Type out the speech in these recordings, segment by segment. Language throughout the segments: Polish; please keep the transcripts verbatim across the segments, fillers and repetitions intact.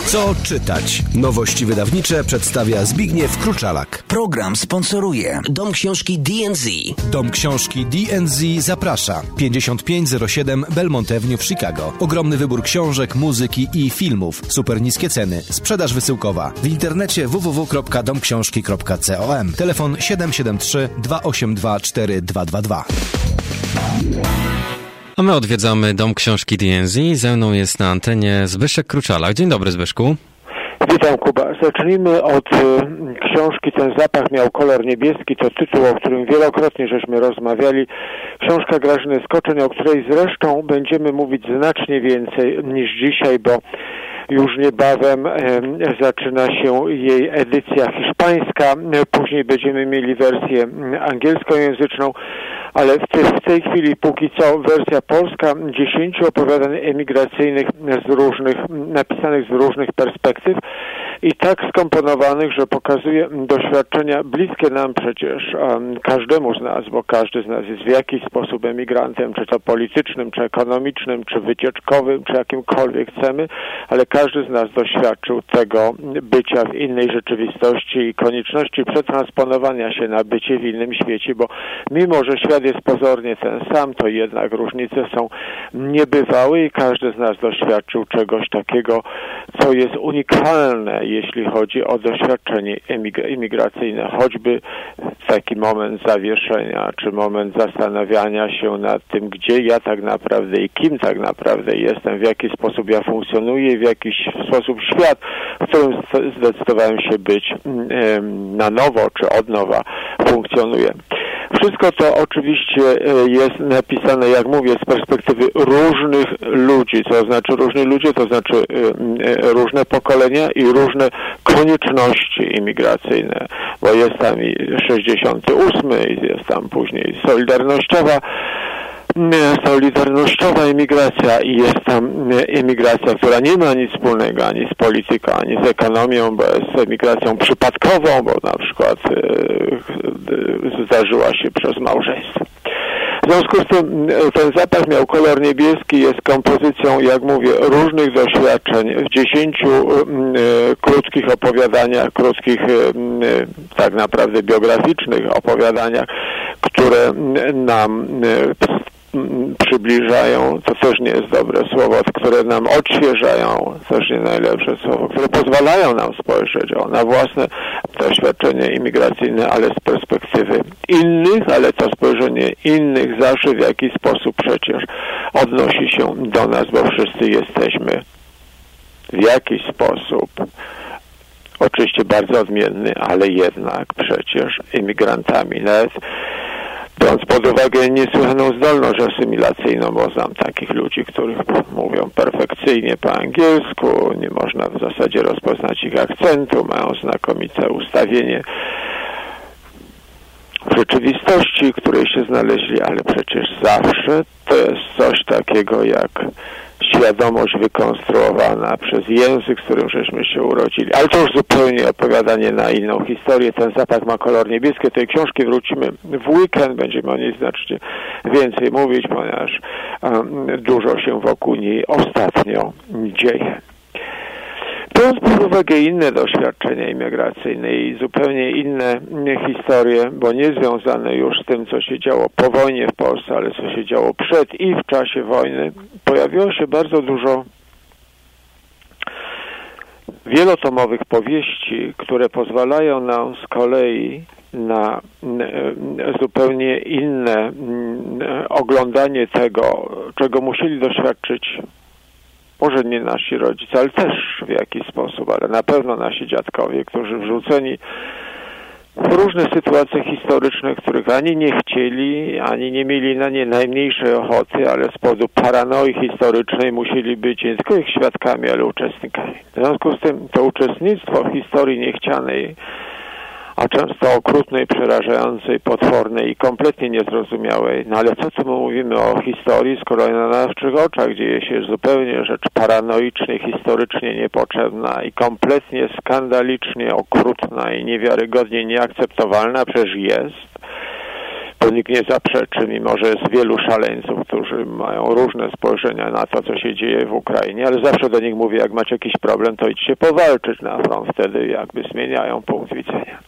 Co czytać? Nowości wydawnicze przedstawia Zbigniew Kruczalak. Program sponsoruje Dom Książki D and Z. Dom Książki D and Z zaprasza. pięćdziesiąt pięć zero siedem Belmont Avenue w Chicago. Ogromny wybór książek, muzyki i filmów. Super niskie ceny. Sprzedaż wysyłkowa. W internecie w w w kropka dom książki kropka com. Telefon siedem siedem trzy dwa osiem dwa cztery dwa dwa dwa. A my odwiedzamy Dom Książki D and Z. Ze mną jest na antenie Zbyszek Kruczalak. Dzień dobry, Zbyszku. Witam, Kuba. Zacznijmy od y, książki Ten zapach miał kolor niebieski. To tytuł, o którym wielokrotnie żeśmy rozmawiali. Książka Grażyny Skoczeń, o której zresztą będziemy mówić znacznie więcej niż dzisiaj, bo już niebawem e, zaczyna się jej edycja hiszpańska. Później będziemy mieli wersję angielskojęzyczną, ale w, te, w tej chwili póki co wersja polska, dziesięciu opowiadań emigracyjnych z różnych, napisanych z różnych perspektyw i tak skomponowanych, że pokazuje doświadczenia bliskie nam przecież um, każdemu z nas, bo każdy z nas jest w jakiś sposób emigrantem, czy to politycznym, czy ekonomicznym, czy wycieczkowym, czy jakimkolwiek chcemy, ale każdy z nas doświadczył tego bycia w innej rzeczywistości i konieczności przetransponowania się na bycie w innym świecie, bo mimo, że świat jest pozornie ten sam, to jednak różnice są niebywałe i każdy z nas doświadczył czegoś takiego, co jest unikalne, jeśli chodzi o doświadczenie imigracyjne, choćby taki moment zawieszenia, czy moment zastanawiania się nad tym, gdzie ja tak naprawdę i kim tak naprawdę jestem, w jaki sposób ja funkcjonuję, w jaki sposób świat, w którym zdecydowałem się być na nowo, czy od nowa funkcjonuje. Wszystko to oczywiście jest napisane, jak mówię, z perspektywy różnych ludzi, to znaczy różni ludzie, to znaczy różne pokolenia i różne konieczności imigracyjne, bo jest tam i sześćdziesiąty ósmy, jest tam później solidarnościowa, solidarnościowa emigracja i jest tam emigracja, która nie ma nic wspólnego ani z polityką, ani z ekonomią, bo jest emigracją przypadkową, bo na przykład e, zdarzyła się przez małżeństwo. W związku z tym ten zapach miał kolor niebieski, jest kompozycją, jak mówię, różnych doświadczeń w dziesięciu e, krótkich opowiadaniach, krótkich e, tak naprawdę biograficznych opowiadaniach, które nam e, przybliżają, to też nie jest dobre słowo, które nam odświeżają, też nie najlepsze słowo, które pozwalają nam spojrzeć o, na własne doświadczenie imigracyjne, ale z perspektywy innych, ale to spojrzenie innych zawsze w jakiś sposób przecież odnosi się do nas, bo wszyscy jesteśmy w jakiś sposób, oczywiście bardzo odmienny, ale jednak przecież imigrantami. Nawet biorąc pod uwagę niesłychaną zdolność asymilacyjną, bo znam takich ludzi, których mówią perfekcyjnie po angielsku, nie można w zasadzie rozpoznać ich akcentu, mają znakomite ustawienie w rzeczywistości, w której się znaleźli, ale przecież zawsze to jest coś takiego jak świadomość wykonstruowana przez język, z którym żeśmy się urodzili. Ale to już zupełnie opowiadanie na inną historię. Ten zapach ma kolor niebieski. Do tej książki wrócimy w weekend. Będziemy o niej znacznie więcej mówić, ponieważ um, dużo się wokół niej ostatnio dzieje. Biorąc pod uwagę inne doświadczenia imigracyjne i zupełnie inne historie, bo nie związane już z tym, co się działo po wojnie w Polsce, ale co się działo przed i w czasie wojny, pojawiło się bardzo dużo wielotomowych powieści, które pozwalają nam z kolei na zupełnie inne oglądanie tego, czego musieli doświadczyć może nie nasi rodzice, ale też w jakiś sposób, ale na pewno nasi dziadkowie, którzy wrzuceni w różne sytuacje historyczne, których ani nie chcieli, ani nie mieli na nie najmniejszej ochoty, ale z powodu paranoi historycznej musieli być nie tylko ich świadkami, ale uczestnikami. W związku z tym to uczestnictwo w historii niechcianej, a często okrutnej, przerażającej, potwornej i kompletnie niezrozumiałej. No ale co tu my mówimy o historii, skoro na naszych oczach dzieje się zupełnie rzecz paranoicznie, historycznie niepotrzebna i kompletnie skandalicznie okrutna i niewiarygodnie nieakceptowalna, przecież jest. bo nikt nie zaprzeczy, mimo że jest wielu szaleńców, którzy mają różne spojrzenia na to, co się dzieje w Ukrainie, ale zawsze do nich mówię, jak macie jakiś problem, to idźcie powalczyć na front, wtedy jakby zmieniają punkt widzenia.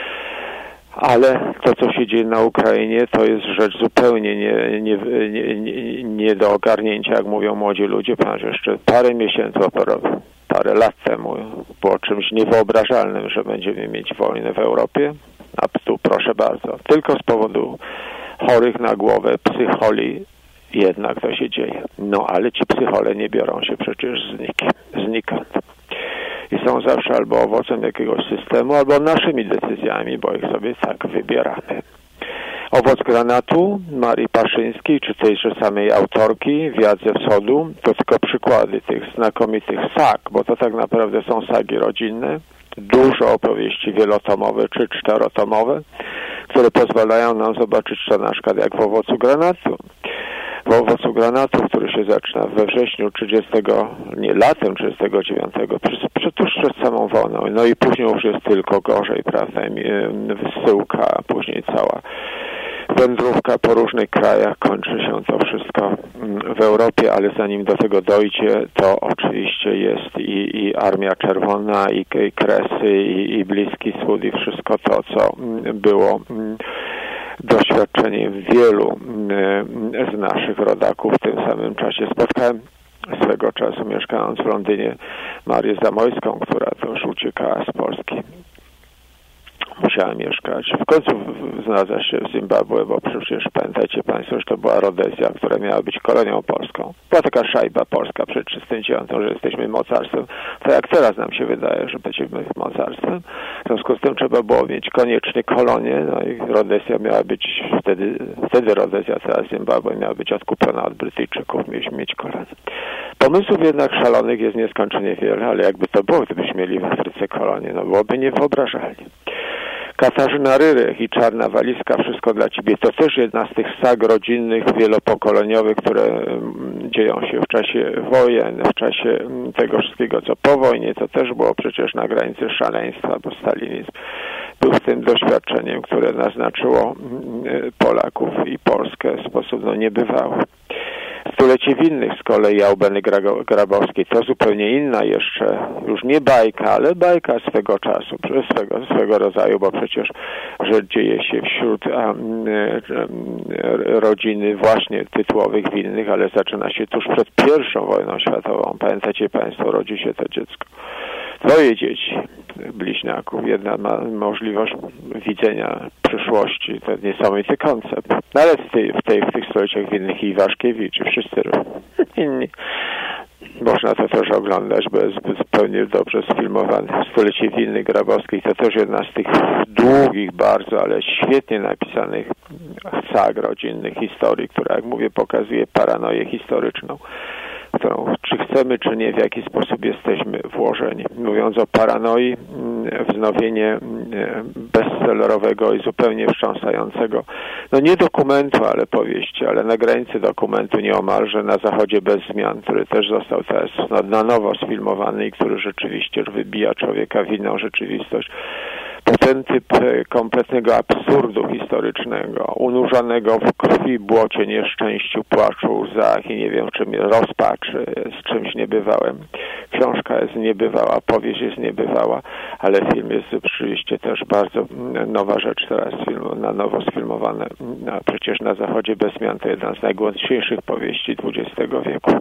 Ale to, co się dzieje na Ukrainie, to jest rzecz zupełnie nie, nie, nie, nie, nie do ogarnięcia, jak mówią młodzi ludzie, ponieważ jeszcze parę miesięcy, parę lat temu było czymś niewyobrażalnym, że będziemy mieć wojnę w Europie. A tu proszę bardzo, tylko z powodu chorych na głowę psycholi jednak to się dzieje. No ale ci psychole nie biorą się przecież znikąd. I są zawsze albo owocem jakiegoś systemu, albo naszymi decyzjami, bo ich sobie tak wybieramy. Owoc granatu Marii Paszyńskiej, czy tejże samej autorki, Wiatr ze wschodu, to tylko przykłady tych znakomitych sag, bo to tak naprawdę są sagi rodzinne, dużo opowieści wielotomowe czy czterotomowe, które pozwalają nam zobaczyć to na przykład jak w Owocu granatu. W Owocu granatu, który się zaczyna we wrześniu trzydziestego, nie latem trzydziestego dziewiątego, tuż przed samą wojną, no i później już jest tylko gorzej, prawda, wysyłka, a później cała wędrówka po różnych krajach, kończy się to wszystko w Europie, ale zanim do tego dojdzie, to oczywiście jest i, i Armia Czerwona, i, i Kresy, i, i Bliski Wschód, i wszystko to, co było doświadczeniem wielu z naszych rodaków w tym samym czasie. Spotkałem swego czasu, mieszkając w Londynie, Marię Zamojską, która to już uciekała z Polski. Musiała mieszkać. W końcu znalazła się w Zimbabwe, bo przecież pamiętajcie Państwo, że to była Rodezja, która miała być kolonią polską. Była taka szajba polska przed trzydziestym dziewiątym, że jesteśmy mocarstwem. To jak teraz nam się wydaje, że będziemy mocarstwem. W związku z tym trzeba było mieć koniecznie kolonię, no i Rodezja miała być, wtedy, wtedy Rodezja, teraz Zimbabwe miała być odkupiona od Brytyjczyków, mieliśmy mieć kolonię. Pomysłów jednak szalonych jest nieskończenie wiele, ale jakby to było, gdybyśmy mieli w Afryce kolonię, no byłoby niewyobrażalnie. Katarzyna Ryrych i Czarna walizka, Wszystko dla Ciebie, to też jedna z tych sag rodzinnych, wielopokoleniowych, które dzieją się w czasie wojen, w czasie tego wszystkiego, co po wojnie, to też było przecież na granicy szaleństwa, bo stalinizm był tym doświadczeniem, które naznaczyło Polaków i Polskę w sposób no, niebywały. Stulecie winnych z kolei Albeny Grabowskiej to zupełnie inna jeszcze, już nie bajka, ale bajka swego czasu, swego, swego rodzaju, bo przecież rzecz dzieje się wśród a, a, rodziny właśnie tytułowych winnych, ale zaczyna się tuż przed pierwszą wojną światową. Pamiętacie Państwo, rodzi się to dziecko. Dwoje dzieci, bliźniaków. Jedna ma możliwość widzenia przyszłości. To niesamowity koncept. No ale w, tej, w, tej, w tych stuleciach winnych i Iwaszkiewicz i wszyscy inni. Można to też oglądać, bo jest zupełnie dobrze sfilmowane. Stulecie winnych Grabowskiej to też jedna z tych długich bardzo, ale świetnie napisanych sag rodzinnych historii, która, jak mówię, pokazuje paranoję historyczną, którą czy chcemy, czy nie, w jaki sposób jesteśmy włożeni. Mówiąc o paranoi, wznowienie bestsellerowego i zupełnie wstrząsającego, no nie dokumentu, ale powieści, ale na granicy dokumentu nieomalże Na zachodzie bez zmian, który też został teraz no, na nowo sfilmowany i który rzeczywiście wybija człowieka w inną rzeczywistość. To ten typ kompletnego absurdu historycznego, unurzonego w krwi, błocie, nieszczęściu, płaczu, łzach i nie wiem czym, rozpaczy, z czymś niebywałym. Książka jest niebywała, powieść jest niebywała, ale film jest oczywiście też bardzo nowa rzecz teraz, film, na nowo sfilmowane. A przecież Na zachodzie bez zmian to jedna z najgłębszych powieści dwudziestego wieku.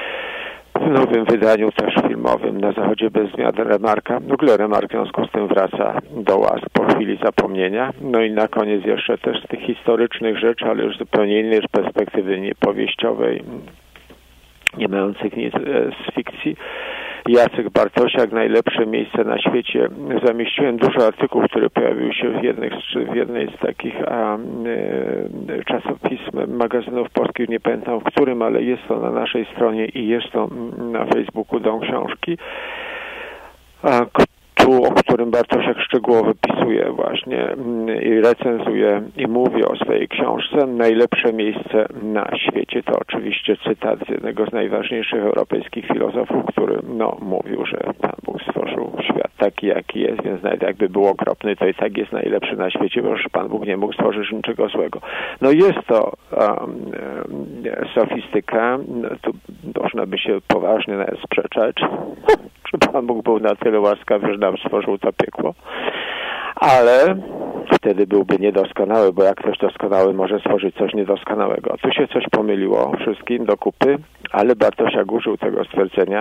W nowym wydaniu też filmowym Na zachodzie bez zmian Remarka. W ogóle Remark w związku z tym wraca do łask po chwili zapomnienia. No i na koniec jeszcze też z tych historycznych rzeczy, ale już zupełnie innej perspektywy, nie powieściowej, nie mających nic z fikcji. Jacek Bartosiak, Najlepsze miejsce na świecie. Zamieściłem dużo artykułów, które pojawiły się w, jednych, w jednej z takich a, e, czasopism, magazynów polskich, nie pamiętam w którym, ale jest to na naszej stronie i jest to na Facebooku Dom Książki, a, tu, o którym Bartosiak szczegółowo pisuje właśnie i recenzuje i mówi o swojej książce. Najlepsze miejsce na świecie to oczywiście cytat z jednego z najważniejszych europejskich filozofów, który no, mówił, że Pan Bóg stworzył stworzył świat taki, jaki jest, więc nawet jakby był okropny, to i tak jest najlepszy na świecie, bo już Pan Bóg nie mógł stworzyć niczego złego. No jest to um, sofistyka, no, tu można by się poważnie nawet sprzeczać, czy Pan Bóg był na tyle łaskawy, że nam stworzył to piekło, ale wtedy byłby niedoskonały, bo jak ktoś doskonały może stworzyć coś niedoskonałego. Tu się coś pomyliło wszystkim do kupy, ale Bartosiak użył tego stwierdzenia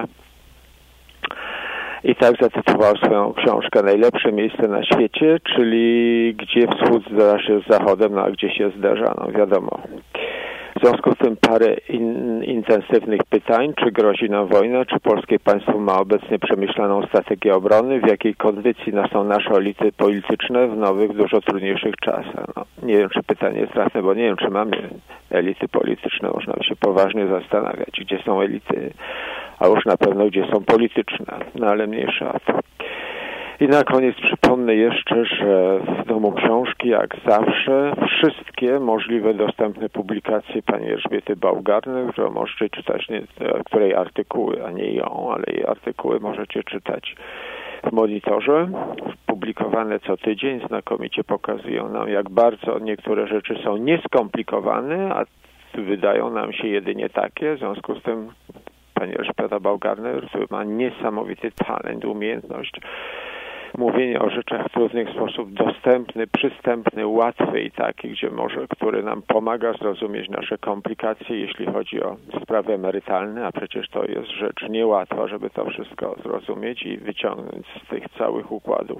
i tak zatytułował swoją książkę Najlepsze miejsce na świecie, czyli gdzie wschód zderza się z zachodem, no a gdzie się zderza, no wiadomo. W związku z tym parę in, intensywnych pytań, czy grozi nam wojna, czy polskie państwo ma obecnie przemyślaną strategię obrony, w jakiej kondycji są nasze elity polityczne w nowych, dużo trudniejszych czasach. No, nie wiem, czy pytanie jest trafne, bo nie wiem, czy mamy elity polityczne, można się poważnie zastanawiać, gdzie są elity, a już na pewno gdzie są polityczne, no ale mniejsza o to. I na koniec przypomnę jeszcze, że w Domu Książki, jak zawsze, wszystkie możliwe dostępne publikacje pani Elżbiety Baumgartner, którą możecie czytać, nie, której artykuły, a nie ją, ale jej artykuły możecie czytać w Monitorze, publikowane co tydzień, znakomicie pokazują nam, jak bardzo niektóre rzeczy są nieskomplikowane, a wydają nam się jedynie takie, w związku z tym pani Elżbieta Baumgartner, która ma niesamowity talent, umiejętność mówienie o rzeczach w trudnych sposób dostępny, przystępny, łatwy i taki, gdzie może, który nam pomaga zrozumieć nasze komplikacje, jeśli chodzi o sprawy emerytalne, a przecież to jest rzecz niełatwa, żeby to wszystko zrozumieć i wyciągnąć z tych całych układów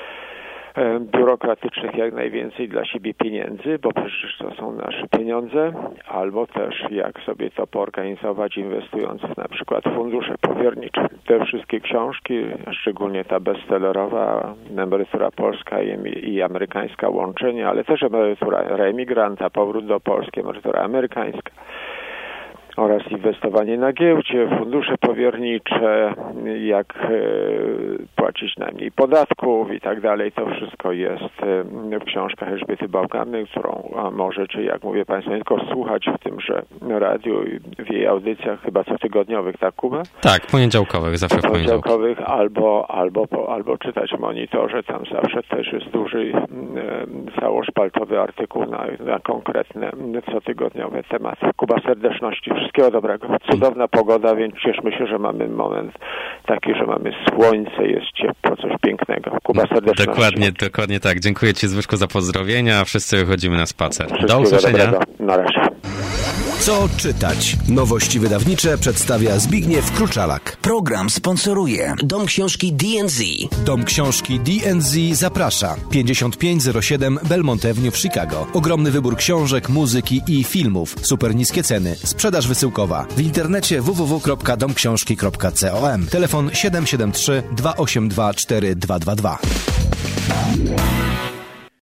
biurokratycznych jak najwięcej dla siebie pieniędzy, bo przecież to są nasze pieniądze, albo też jak sobie to poorganizować, inwestując w na przykład fundusze powiernicze. Te wszystkie książki, szczególnie ta bestsellerowa Emerytura Polska i, i Amerykańska łączenie, ale też Emerytura reemigranta, Powrót do Polski, Emerytura Amerykańska oraz inwestowanie na giełdzie, fundusze powiernicze, jak e, płacić najmniej podatków i tak dalej. To wszystko jest e, w książkach Elżbiety Baumgartner, którą możecie, jak mówię Państwu, nie tylko słuchać w tymże radiu i w jej audycjach chyba cotygodniowych, tak Kuba? Tak, poniedziałkowych, zawsze w poniedziałkowych. Albo, albo, albo czytać w Monitorze, tam zawsze też jest duży e, całoszpaltowy artykuł na, na konkretne cotygodniowe tematy. Kuba, serdeczności. Wszystkiego dobrego. Cudowna pogoda, więc cieszmy się, że mamy moment taki, że mamy słońce, jest ciepło, coś pięknego. Kuba, serdecznie. Dokładnie, dokładnie tak. Dziękuję Ci, Zbyszku, za pozdrowienia. Wszyscy wychodzimy na spacer. Wszystkiego do usłyszenia. Dobrego. Na razie. Co czytać? Nowości wydawnicze przedstawia Zbigniew Kruczalak. Program sponsoruje Dom Książki D and Z. Dom Książki D and Z zaprasza. pięćdziesiąt pięć zero siedem Belmont Avenue w Chicago. Ogromny wybór książek, muzyki i filmów. Super niskie ceny. Sprzedaż wysyłkowa. W internecie w w w kropka dom książki kropka com. Telefon siedem siedem trzy dwa osiem dwa cztery dwa dwa dwa.